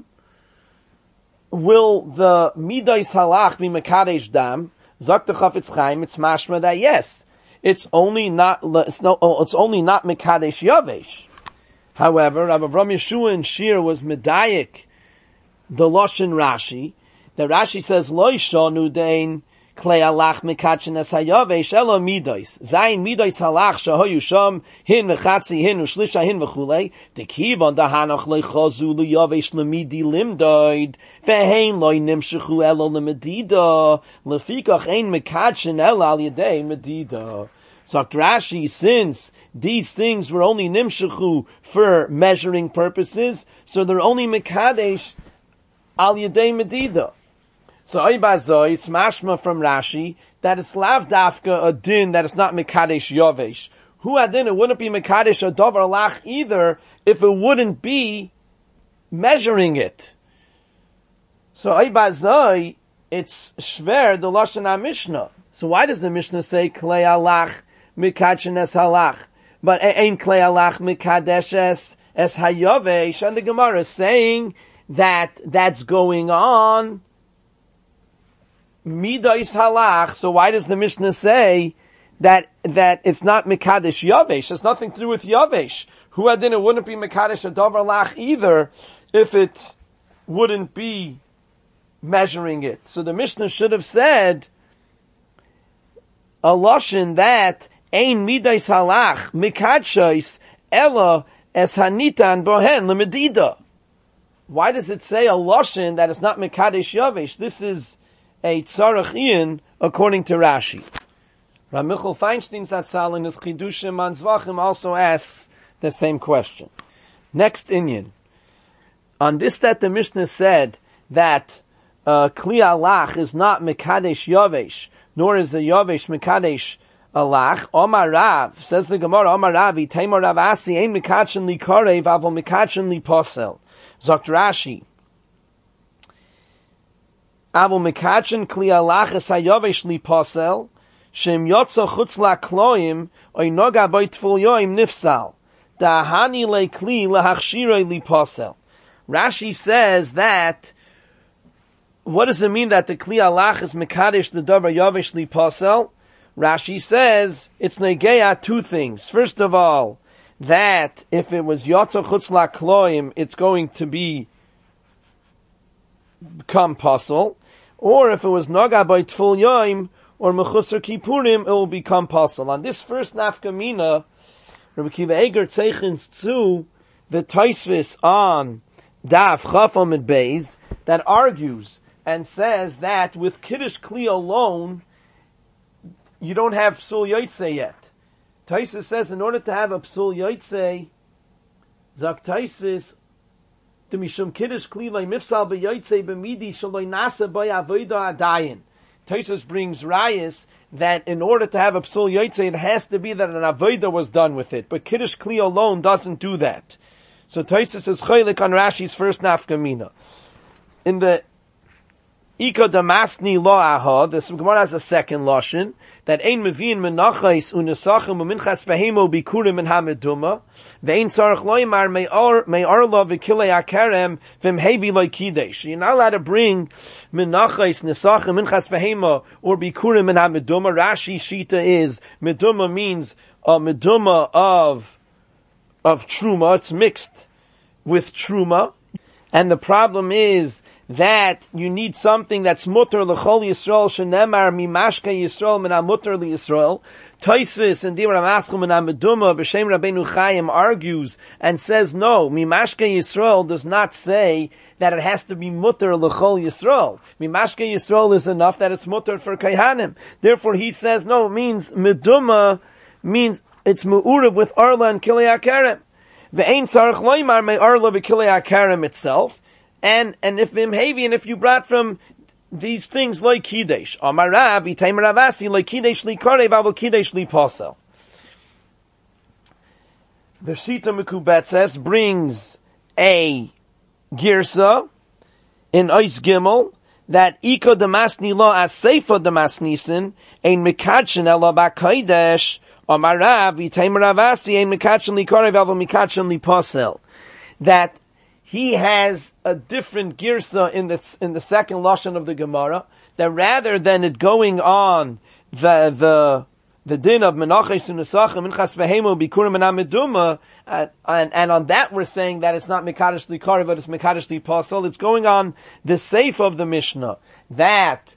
Will the midos halach be mekadesh dam? Zok the Chafetz Chaim, it's mashma that yes. It's only not. It's no. It's only not mekadesh yavesh. However, Rabbi Avram Yeshua in Shir was medayik the lashon Rashi. The Rashi says lo yishanu dein klei alach mekadshin es hayavesh elo midos zayin midos halach shahoyu sham hin v'chatzi hin u'shlisha hin v'chulei dekivon dahanach lechazu leyavesh lemidi limdoid ve'hein lo nimshechu elo lemedida lefikach ein mekadshin elo al yedei medida. So Rashi, since these things were only nimshechu for measuring purposes, so they're only mekadesh al yedei medida. So Oibazoi, it's mashma from Rashi that it's lav dafka a din that it's not mekadesh yavesh. Who adin it wouldn't be mekadesh a davar lach either if it wouldn't be measuring it. So Oibazoi, it's shver the lashon HaMishnah. So why does the Mishnah say klei alach mekadshin es halach, but ein klei alach mekadesh es es hayavesh? And the Gemara is saying that that's going on midos halach. So why does the Mishnah say that that it's not mekadesh yavesh? It's nothing to do with yavesh. Who had then it wouldn't be mekadesh a davar lach either if it wouldn't be measuring it. So the Mishnah should have said a lashon that ein midos halach mekadshes ella es hanitan bohen lemedida. Why does it say a lashon that is not mekadesh yavesh? This is a tzarach ian according to Rashi. Rav Michal Feinstein Zatzal in his Chidushim on Zvachim also asks the same question. Next inyan. On this that the Mishnah said that uh, Kli alach is not mekadesh yavesh, nor is the yavesh mekadesh alach. Omar Rav, says the Gemara, Omar Ravi, Taimar Rav Asi, ein mekadshin li karev, avol mekadshin li posel. Zokt Rashi, Avol mekadshin kli alach es hayavesh li posel, shem yotza chutz la kloim, oy noga boi tful yoim nifsal, dahani le kli lahachshiroi li posel. Rashi says that, what does it mean that the kli alach is mekadesh the davar yavesh li posel? Rashi says it's negeya two things. First of all, that if it was yotza chutz la kloim, it's going to be become puzzle, or if it was naga by tful yoim or mechusar kippurim, it will become puzzle. On this first nafkamina, Rabbi Kiva Eger zeichens zu the Tosfos on Daf Chafam and Beis that argues and says that with Kiddush Kli alone, you don't have Psul Yotzei yet. Tosfos says in order to have a Psul Yotzei, Zak Tosfos, the Mishum Kiddush Kli Lai Mifsal V'Yotzei B'midi Shaloi Nasa B'y Avodah Adayin. Tosfos brings rayas that in order to have a psul yotzei, it has to be that an avodah was done with it. But Kiddush Kli alone doesn't do that. So Tosfos is chaylik on Rashi's first nafkamina. In the Ika Damasni Lo Aha, the Gemara has a second lashon that ein mevin menachais unesachim uminchas behemo bikurim and hameduma vein sarach loymar me'ar me'arla v'kilei akarem v'mhevi loikidesh. You're not allowed to bring menachais nesachim minchas behemo or bikurim and hameduma. Rashi shita is meduma means a meduma of of truma. It's mixed with truma, and the problem is that you need something that's mutter l'chol Yisrael shenemar mimashka Yisrael min mutter liYisrael. Tosfos and Dibra Maschum and Ameduma b'shem Rabbeinu Chaim argues and says no, mimashka Yisrael does not say that it has to be mutter l'chol Yisrael. Mimashka Yisrael is enough that it's mutter for Kayhanim. Therefore he says no, it means meduma means it's mu'urav with arla and kilei akarem. Ve'ein sarach loymar me arla v'kilei akarem itself. And and if imhavi, and if you brought from these things like Kiddush, Amarav, Itayim Ravasi, like Kiddush li Karev, Avol Kiddush li Pasel. The Shita Mekubetzes brings a girsa in Ois Gimel that Iko Damasni Lo as Seifa Damasnisin, ein Mekadshin Elo Bakaidesh, Amarav, Itayim Ravasi, ein Mekadshin li Karev, Avol Mekadshin li Pasel. That he has a different girsa in the in the second lashon of the Gemara, that rather than it going on the the the din of menachos unesachim minchas behemo bikurim and ameduma, and and on that we're saying that it's not mekadosh li karev, but it's mekadosh li pasal. It's going on the seif of the Mishnah that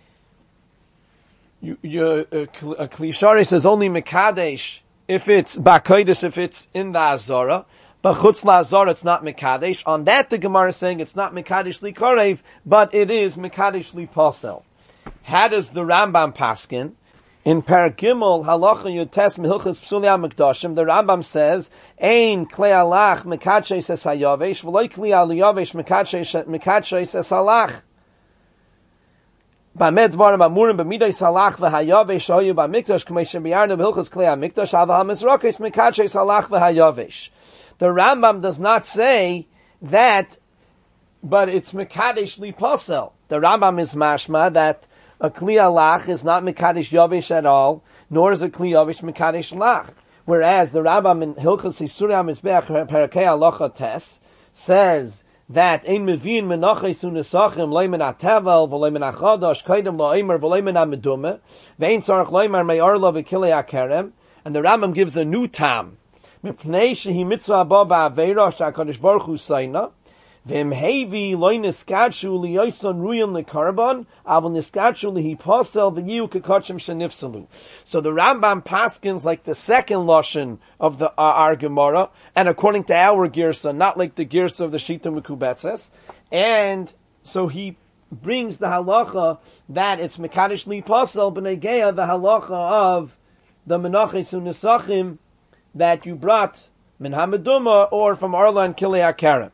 you you a klishari says only mekadesh if it's bakodesh, if it's in the azara. But chutz la'azar, it's not mekadesh. On that, the Gemara is saying it's not mekadesh li karev, but it is mekadesh li pasel. How does the Rambam paskin? In Parak Gimel halacha yutes mehilchas psuli hamikdashim, the Rambam says ein klei alach mekadshes es hayavesh v'loy klei aliyavesh mekadshes es halach. B'amed dvarim amurim b'midos halach v'hayavesh hoyu b'mikdash k'mei shebiyarnu b'hilchas klei hamikdash hava hamizrakos mekadshes halach v'hayavesh. The Rambam does not say that, but it's mekadesh li pasel. The Rambam is mashma that a kli alach is not mekadesh yavish at all, nor is a kli yavish mekadesh lach. Whereas the Rambam in Hilchos Yisuri HaMizbeach Perakei Halacha Tes says that ein mevin menachos unesachim loy min hatevel v'loy min hachodosh kaidem lo omer v'loy min hamedume ve'ein tzarich loymar me'arla v'kilei hakerem. And the Rambam gives a new tam. Mipnei shehi mitzvah ba ba'aveira sha'kadosh baruch hu sayna v'imhevi loy niskadshu liyoson ruyon lekarban avol niskadshu lihi pasel v'yiu kekachim shenifsalu. So the Rambam paskins like the second lashon of the uh, our Gemara, and according to our girsa, not like the girsa of the Shita Mekubetzes. And so he brings the halacha that it's mekadesh li pasel b'negeya, the halacha of the menachos unesachim that you brought min hameduma or from arla and kilei hakerem.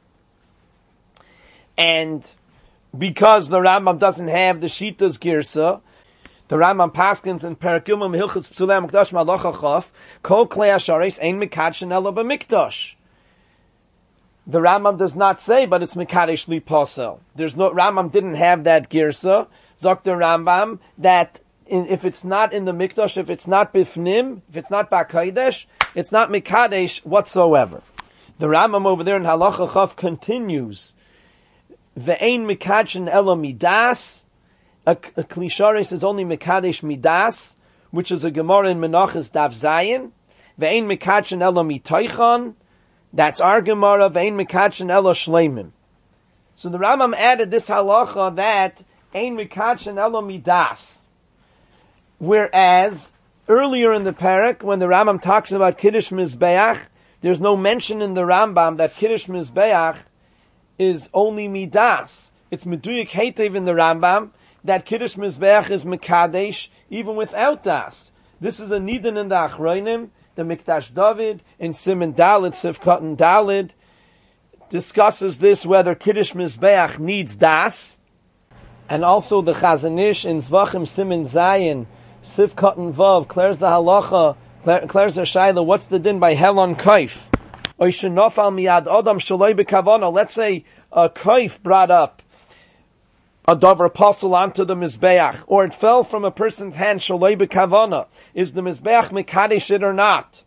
And because the Rambam doesn't have the Shita's girsa, the Rambam paskins in Perek Gimel Hilchos Psulei Hamikdash Malacha Chaf Kol Klei Hasharis Ein Mekadshin Elo B'Mikdash. The Rambam does not say, but it's mekadesh li pasel. There's no Rambam didn't have that girsa. Zok the Rambam that in, if it's not in the mikdash, if it's not bifnim, if it's not b'kodesh, it's not mekadesh whatsoever. The Rambam over there in Halacha Chaf continues. Ve'ein mekadshin elo midas. A, a klisharis is only mekadesh midas, which is a Gemara in Menachos Daf Zayin. Ve'ein mekadshin elo mitoichan. That's our Gemara. Ve'ein mekadshin elo shleimim. So the Rambam added this halacha that ein mikadshen elo midas. Whereas earlier in the parak, when the Rambam talks about Kiddush Mizbeach, there's no mention in the Rambam that Kiddush Mizbeach is only midas. It's meduyik heitev in the Rambam that Kiddush Mizbeach is mekadesh even without das. This is a nidin in the Achronim, the Mikdash David in Siman Dalid, Sivkot and Dalid, discusses this whether Kiddush Mizbeach needs das, and also the Chazon Ish in Zvachim Siman Zayin, Sivkot and Vav, clears the halacha, clears the shaila, what's the din by Helon Kaif? Oishenofal miyad Adam shaloi b'kavana. Let's say a Kaif brought up a davar apostle onto the Mizbeach, or it fell from a person's hand shaloi b'kavana. Is the Mizbeach mekadesh it or not?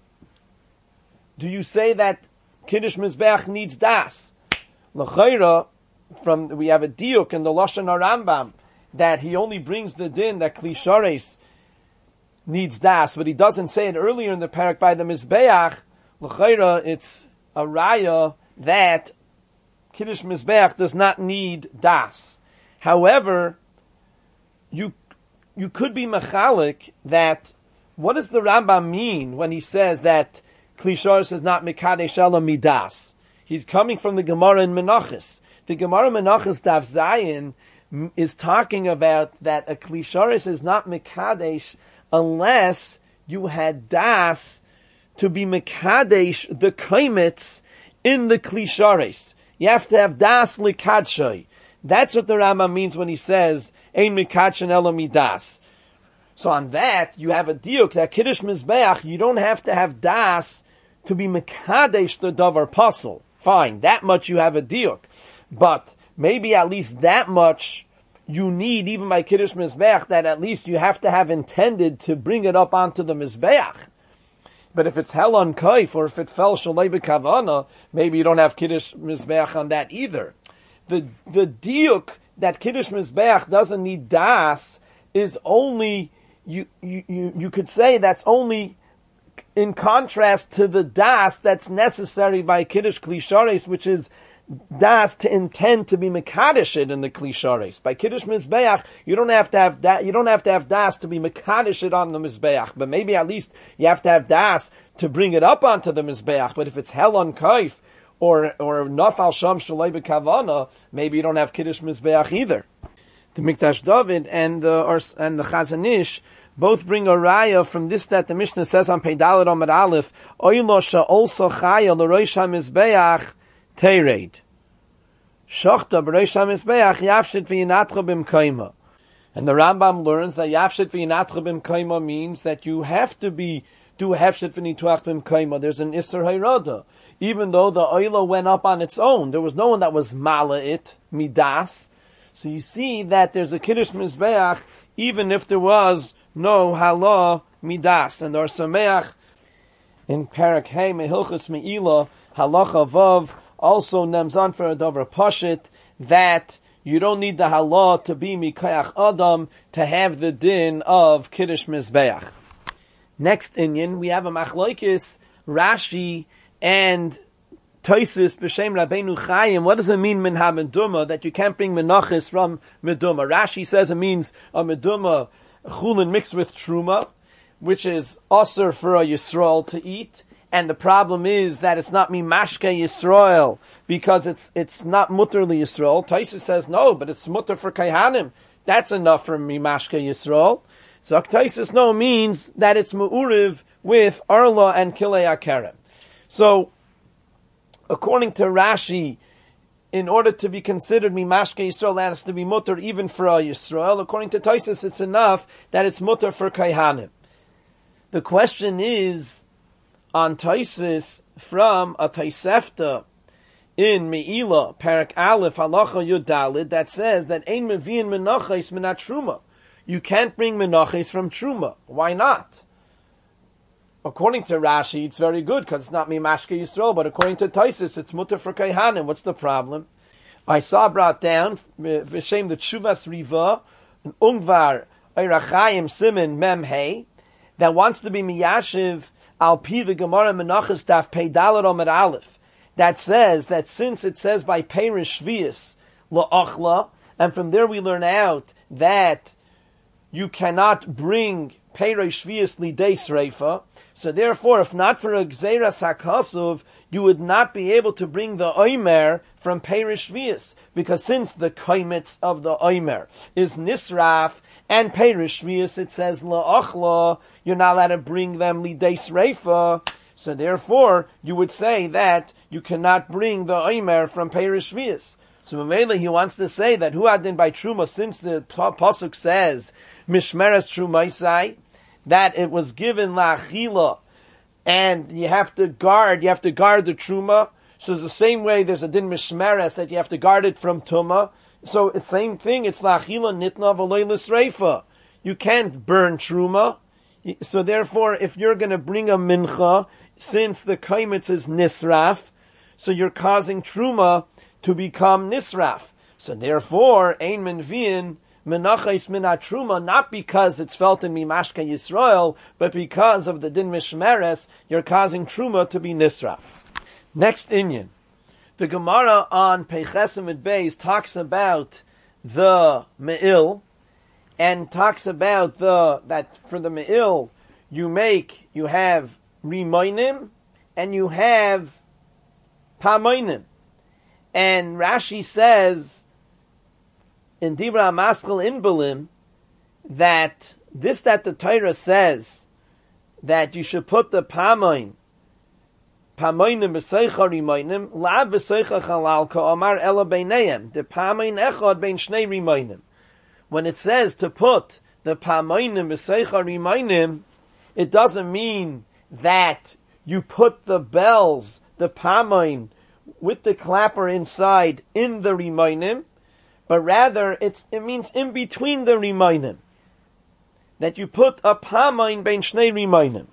Do you say that Kiddush Mizbeach needs das? L'chayra, from we have a diuk in the Lashon HaRambam that he only brings the din that Kli Shares needs das, but he doesn't say it earlier in the parak by the Mizbeach. L'chayra, it's a raya that Kiddush Mizbeach does not need das. However, you you could be machalik that what does the Rambam mean when he says that Kli Shares is not mekadesh ela midas? He's coming from the Gemara in Menachos. The Gemara Menachos Daf Zayin is talking about that a Kli Shares is not mekadesh unless you had das to be mekadesh the kaimitz in the Kli Shares. You have to have das likadshay. That's what the Rambam means when he says ein mikadshen elo midas. So on that, you have a diuk that Kiddush Mizbeach, you don't have to have das to be mekadesh the davar pasul. Fine, that much you have a diuk. But maybe at least that much you need, even by Kiddush Mizbeach, that at least you have to have intended to bring it up onto the Mizbeach. But if it's hell on kaif, or if it fell shalei b'kavana, maybe you don't have Kiddush Mizbeach on that either. The the diuk that Kiddush Mizbeach doesn't need das is only, you, you, you, you could say that's only in contrast to the das that's necessary by Kiddush Kli Shares, which is das to intend to be mekadesh it in the Kli Shares. By Kiddush Mizbeach, you don't have to have that. You don't have to have das to be mekadesh it on the Mizbeach. But maybe at least you have to have das to bring it up onto the Mizbeach. But if it's hell on kaif or or nafal sham shalei b'kavana, maybe you don't have Kiddush Mizbeach either. The Mikdash David and the or, and the Chazon Ish both bring a raya from this that the Mishnah says on Peidalad Amud Aleph, Oylo she'olso chaya l'roish ha'mizbeach tered. Shochta b'roish ha'mizbeach yafshit v'yinatcha b'mkoima. And the Rambam learns that yafshit v'yinatcha b'mkoima means that you have to be do hefshit v'nituach b'mkoima. There's an Isser Hayroda. Even though the Oylo went up on its own, there was no one that was mala it, midas. So you see that there's a Kiddush Mizbeach even if there was no halah midas. And the Or Sameach in Parak Hey Mehilchus Meila halacha vav also nems on for a davar pashit that you don't need the halah to be mikayach adam to have the din of Kiddush Mizbeach. Next inyan, we have a machlokes Rashi and Tosis b'shem Rabbeinu Chaim. What does it mean min ha-meduma that you can't bring menachis from meduma? Rashi says it means a meduma chulin mixed with truma, which is osir for a Yisrael to eat. And the problem is that it's not mimashke Yisrael because it's it's not mutter li Yisrael. Tosis says no, but it's mutter for kaihanim. That's enough for mimashke Yisrael. So Tosis no means that it's mu'uriv with arla and kilei akerem. So, according to Rashi, in order to be considered mimashke Yisrael, that has to be mutter even for a Yisrael. According to Tosis, it's enough that it's mutter for kaihanim. The question is, on Tosis, from a Tosefta in Meila, Parak Aleph, Halacha Yud Dalid, that says that ein meviin menachos minat truma. You can't bring menachos from truma. Why not? According to Rashi, it's very good because it's not mimashke Yisrael, but according to Tosis, it's mutter for kaihanim. What's the problem? I saw brought down v'shem the Tshuvas Riva, an Ungvar Eirachayim Simin Mem Hey, that wants to be miyashiv al pi the Gemara Menachos Daf Peidalad Amud Aleph, that says that since it says by Perish Shvius la'achla, and from there we learn out that you cannot bring Perish Shvius lidei sreifa. So therefore, if not for a Gzeiras HaKasuv, you would not be able to bring the Omer from Perish Shvius, because since the Kaimitz of the Omer is Nisraf, and Perish Shvius it says la'achla, you're not allowed to bring them lidei sreifa. So therefore, you would say that you cannot bring the Omer from Perish Shvius. So Mamela, he wants to say that who adin by Truma, since the Pasuk says Mishmeres Trumaisai, that it was given la'achila, and you have to guard, you have to guard the Truma. So it's the same way there's a din Mishmeres that you have to guard it from Tuma. So it's the same thing, it's la'achila nitna v'loy l'sreifa. You can't burn Truma. So therefore, if you're going to bring a mincha, since the kaimitz is nisraf, so you're causing Truma to become nisraf. So therefore, ein menvin menachais minat Truma, not because it's felt in Mimashka Yisrael, but because of the din mishmeres, you're causing Truma to be nisraf. Next inyan. The Gemara on Peichesim et Beis talks about the me'il, and talks about the, that for the me'il, you make, you have rimoinim, and you have pamoinim. And Rashi says, in Dibra Maskal Inbalim, that this that the Torah says, that you should put the pamoin, pamoinim b'seicha rimoinim, la b'seicha chalal ka'amar ela beineim, the pamoin echad bein shnei rimoinim. When it says to put the pamoinim b'seicha rimoinim, it doesn't mean that you put the bells, the pamoin, with the clapper inside in the rimoinim, but rather it's it means in between the rimoinim, that you put a pamoin bein shnei rimoinim.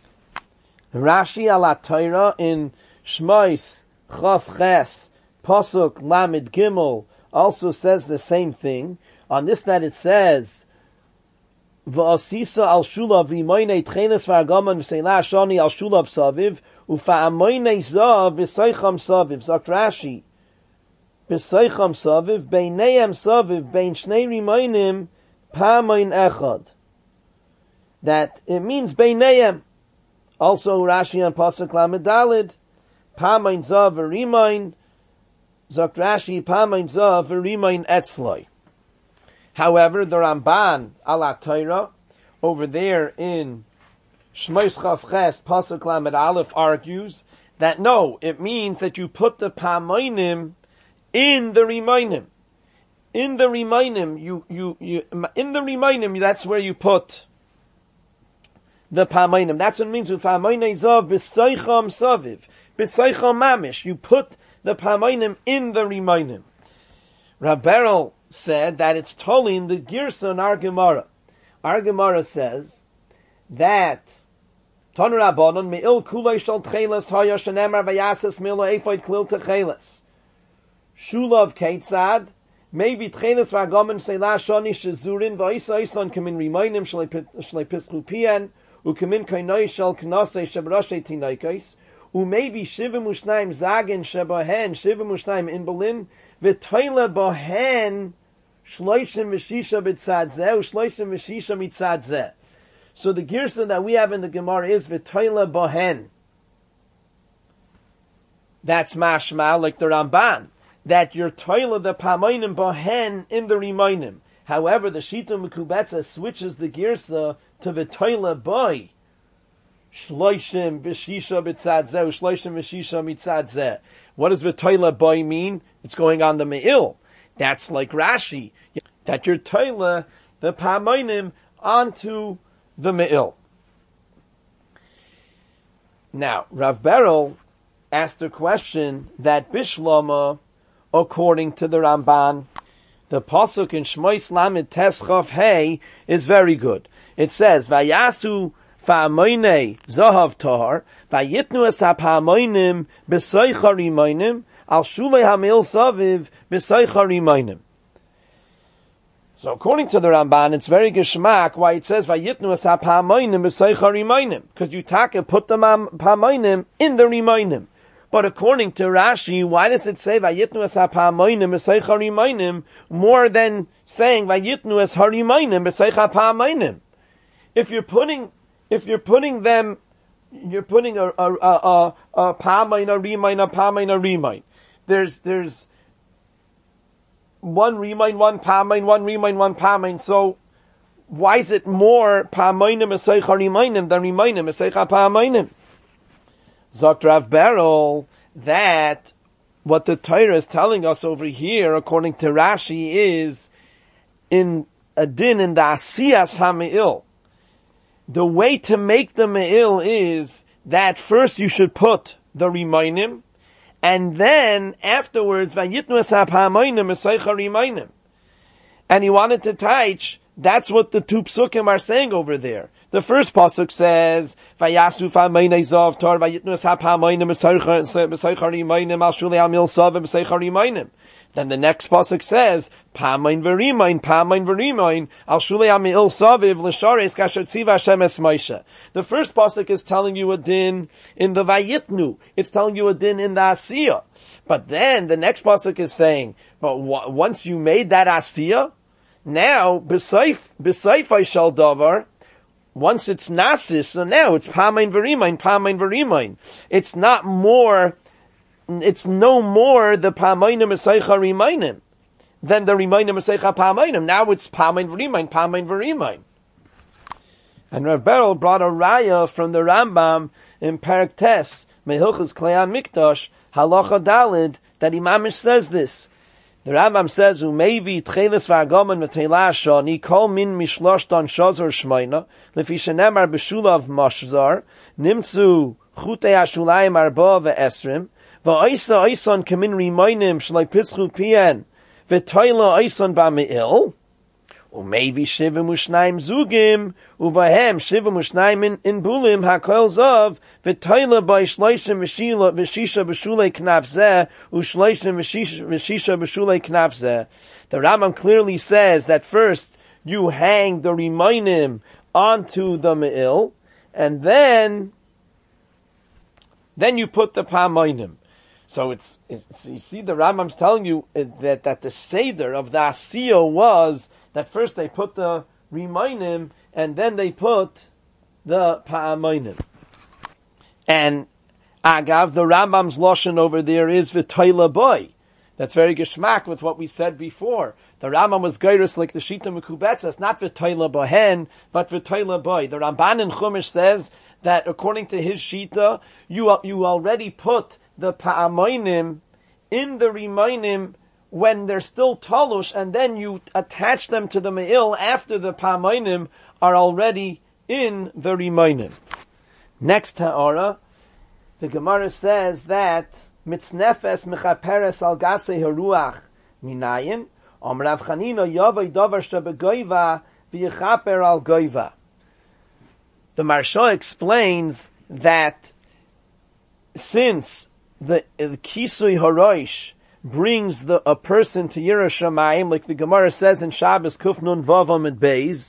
Rashi ala Torah in Shmois Chaf Ches Pasuk Lamed Gimel also says the same thing. On this that it says, V'asisa al shulav v'imoinei tchenes v'agaman v'seila shani al shulav saviv u'fa'amoinei zav v'seicham saviv. Zok Rashi, v'seicham saviv beineim saviv bein shnei rimoinim pamoin echad. That it means beineim. Also Rashi on Pasuk Lamed Daled, pamoin zav v'rimoin. Zok Rashi, pamoin zav v'rimoin etzloi. However, the Ramban ala Torah over there in Shmois Chaf Ches Pasuk Lamed Aleph argues that no, it means that you put the pamoinim in the rimoinim. In the rimoinim, you you you in the rimoinim, that's where you put the pamoinim. That's what it means with pamoinei zav b'seicham saviv b'seicham mamish. You put the pamoinim in the rimoinim. Rab Berel said that it's tolling the Girsa in our Gemara. Our Gemara says that Tanu Rabbanon me'il kulei shal tcheles haya shenemar v'yases mila efoid klil techeles shulav keitzad maybe tcheles v'agamen seila shani shezurin v'isa isan kamin rimoinim shlei pischu pian ukamin kainoi shal knasei shebrashe tinaikais umaybe shivim ushnaim zagen shebahen shivim ushnaim in Berlin v'toile bohen shloishim v'shisha b'tzad zeh u'shloishim v'shisha mitzad zeh. So the girsa that we have in the Gemara is v'toile bohen. That's mashma like the Ramban, that you're toile the pamoinim bohen in the rimoinim. However, the Shita Mekubetza switches the girsa to v'toile boy. Shloishim v'shisha b'tzad zeh u'shloishim v'shisha mitzad zeh. What does v'toile boy mean? It's going on the me'il. That's like Rashi, that you're toile the pamoinim onto the me'il. Now, Rav Berel asked a question that Bishlama, according to the Ramban, the pasuk in Shmois Lamed Tes Chaf Hey is very good. It says, Vayasu fa'amoinei zahav tahar, vayitnu es ha'pamoinim b'soicha rimoinim, al shulei hamil saviv b'seicha rimoinim. So according to the Ramban, it's very geschmack why it says vayitnu es ha'pamoinim b'seicha rimoinim, because you take and put the pamoinim in the rimoinim. But according to Rashi, why does it say Vayitnu es ha'pa'amoinim b'seich harimaynim more than saying Vayitnu es harimaynim b'seich ha'pa'amoinim? If you're putting, if you're putting them, you're putting a a a a, a pa'amain, a rimain, a pa'amain, a rimain. There's there's one rimain, one pa'amain, one rimain, one pa'amain. So why is it more pa'amainim b'seich harimaynim than rimainim b'seich ha'pa'amainim? Zokt Rav Berel, that what the Torah is telling us over here, according to Rashi, is in a din in the Asiyas HaMe'il. The way to make the Me'il is that first you should put the Rimainim, and then afterwards, Vayitnu es ha'pa'amoinim b'seich harimainim. And he wanted to teach, that's what the two psukim are saying over there. The first pasuk says, "Vayasu fa'amayne zav tar vayitnu es ha'pa'amaynim b'seich harimaynim al shulei amil sav b'seich harimaynim." Then the next pasuk says, "Pa'amayn v'rimayn, pa'amayn v'rimayn al shulei amil saviv l'shares kasher tziva Hashem es Moshe." The first pasuk is telling you a din in the vayitnu. It's telling you a din in the asiyah. But then the next pasuk is saying, "But w- once you made that asiyah, now b'seif b'seifay shel davar." Once it's nasis, so now it's pa'amain v'rimain, pa'amain v'rimain. It's not more, it's no more the pa'amainim b'seich harimainim than the rimainim b'seich ha'pa'amainim. Now it's pa'amain v'rimain, pa'amain v'rimain. And Rav Berel brought a raya from the Rambam in Perek Tes, Mehilchus Klei HaMikdash, Halacha Dalid, that Imamish says this. The Rambam says, "Umevi tchelis v'agaman v'teila shani kol min mishlosh don shazor shmeina lefi shenemar b'shulav mashzar nimtzu chutei hashulayim arba ve'esrim v'oisa oison kamin rimainim shlai pischu pien v'toila oison ba'me'il umevi shivim u'shnayim zugim uvahem shivim u'shnayim in bulim hakol zav v'toila by shloishim v'shisha b'shulei knaf zeh u'shloishim v'shisha b'shulei knaf zeh." The Rambam clearly says that first you hang the rimainim onto the me'il, and then then you put the pa'amainim. So it's, it's you see the Rambam's telling you that that the seder of the asiyah was that first they put the rimainim and then they put the pa'amainim. And agav, the Rambam's lashon over there is v'toila boy. That's very geschmack with what we said before. The Rambam was geirus like the Shita Mekubetzes, not v'toila bohen, but v'toila boy. The Ramban in Chumash says that according to his Shita, you you already put the pa'amainim in the rimainim when they're still talush, and then you attach them to the me'il after the pa'amainim are already in the rimainim. Next ha'ara, the Gemara says that mitznefes mechaperes al gasei haruach minayin om Rav Chanina yavai davar shebegoiva v'yechaper al goiva. The Marsha explains that since the, the kisui haroish brings the a person to Yerushalayim, like the Gemara says in Shabbos Kuf Nun Vavam and Beis,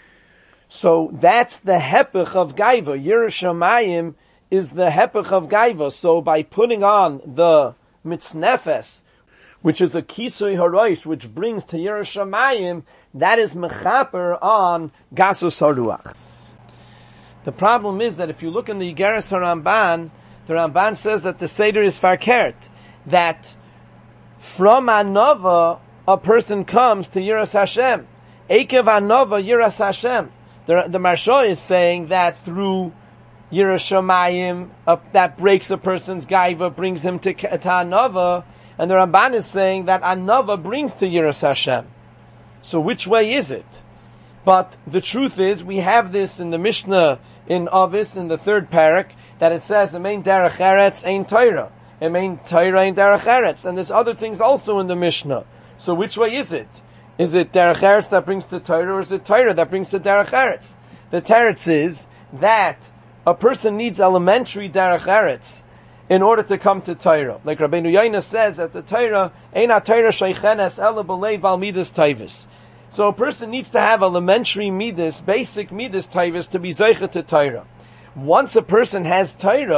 so that's the hepech of gaiva. Yerushalayim is the hepech of gaiva. So by putting on the mitznefes, which is a kisui haroish, which brings to Yerushalayim, that is mechaper on gasus haruach. The problem is that if you look in the Igeres HaRamban, the Ramban says that the Seder is farkert, that from Anova a person comes to Yiras Hashem. Ekev Anova Yiras Hashem. The, the Marsha is saying that through Yiras Shamayim, uh, that breaks a person's gaiva, brings him to, to Anova, and the Ramban is saying that Anova brings to Yiras Hashem. So which way is it? But the truth is, we have this in the Mishnah in Avis, in the third parak, that it says the main derech eretz ain't Torah, the main Torah ain't derech eretz, and there's other things also in the Mishnah. So which way is it? Is it derech eretz that brings to Torah, or is it Torah that brings to derech eretz? The teretz is that a person needs elementary derech eretz in order to come to Torah. Like Rabbeinu Yaina says that the Torah ain't a Torah sheichenes ela b'leiv al midas taivis. So a person needs to have elementary midas, basic midas taivis to be zeicha to Torah. Once a person has Torah,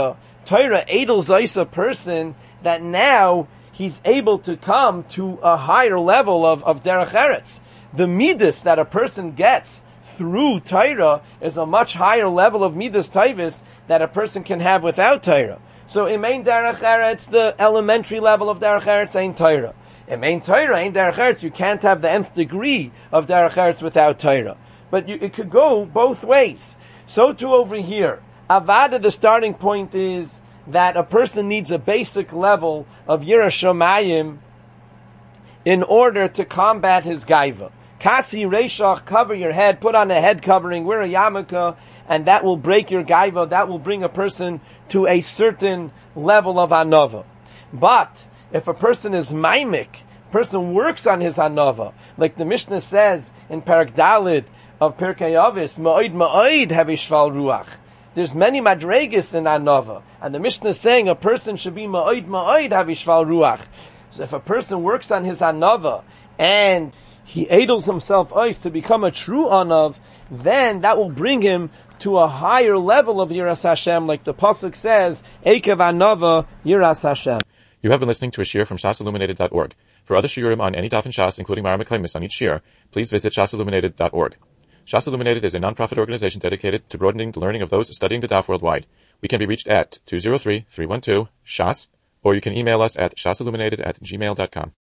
Torah edels us a person that now he's able to come to a higher level of, of derech eretz. The midas that a person gets through Torah is a much higher level of midas taivas that a person can have without Torah. So in main derech eretz, the elementary level of derech eretz ain't Torah. In main Torah ain't derech eretz. You can't have the nth degree of derech eretz without Torah. But you, it could go both ways. So too over here. Avada, the starting point is that a person needs a basic level of Yirah Shamayim in order to combat his gaiva. Kasi Reishach, cover your head, put on a head covering, wear a yarmulke, and that will break your gaiva. That will bring a person to a certain level of anova. But if a person is maimik, person works on his anova, like the Mishnah says in Parak Dalid of Pirkei Avos, Ma'od Ma'od have ishval ruach. There's many madregas in anova, and the Mishnah is saying a person should be Ma'od Ma'od have ishval ruach. So if a person works on his anova and he edels himself ice to become a true anav, then that will bring him to a higher level of Yiras Hashem, like the pasuk says, Ekev Anava Yiras Hashem. You have been listening to a shiur from shas illuminated dot org. For other shiurim on any daf in Shas, including Mara Meklemis on each shiur, please visit shas illuminated dot org. Shas Illuminated is a non-profit organization dedicated to broadening the learning of those studying the daf worldwide. We can be reached at two zero three, three one two, shas, or you can email us at shasilluminated at gmail dot com.